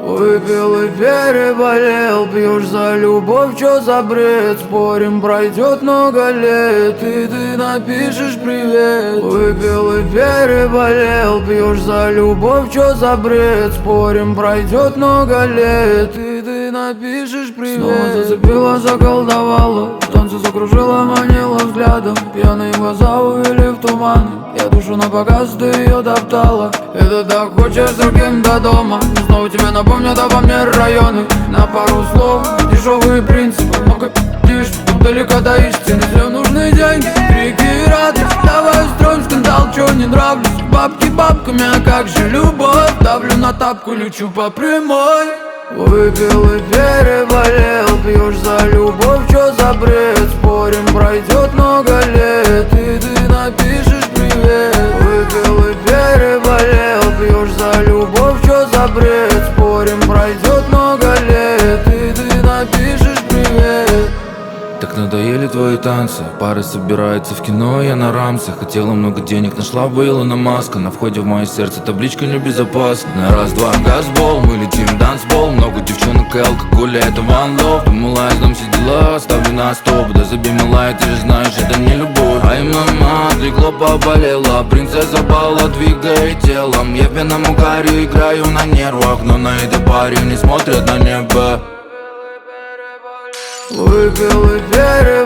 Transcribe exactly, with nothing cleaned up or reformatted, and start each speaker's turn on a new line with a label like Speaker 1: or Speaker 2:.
Speaker 1: Выпил и переболел, пьешь за любовь, чё за бред? Спорим, пройдет много лет, и ты напишешь привет. Выпил и переболел, пьешь за любовь, чё за бред? Спорим, пройдет много лет, и ты напишешь привет. Снова зацепила, заколдовала, танцы закружила, манила взглядом. Пьяные глаза увели в туман, я душу на показ, ты ее топтала. Это так хочешь с другим до дома, снова тебе напомнят обо мне районы. На пару слов, дешевые принципы, много пи***ишь, далеко до истины. Всем нужны деньги, крики и радость. Давай устроим скандал, чё не нравлюсь. Бабки бабками, а как же любовь? Давлю на тапку, лечу по прямой. Выпил и переболел, пьешь за любовь, чё за бред? Спорим, пройдет много лет, и ты напишешь привет. Выпил и переболел, пьешь за любовь, чё за бред? Спорим, пройдет много лет, и ты напишешь привет.
Speaker 2: Так надоели твои танцы, пары собираются в кино, я на рамсе. Хотела много денег, нашла бы Илона Маска. На входе в мое сердце табличка небезопасна. На раз-два газбол, мы летим в дансбол. Много девчонок и алкоголя, это one love. Думала, я сдам все дела, ставлю на стоп. Да забей, малая, ты же знаешь, это не любовь. Ай, мама, отлегло, поболела. Принцесса бала, двигает телом. Я в пьяном угаре играю на нервах, но на этой паре не смотрят на небо.
Speaker 1: Выпил и переболел.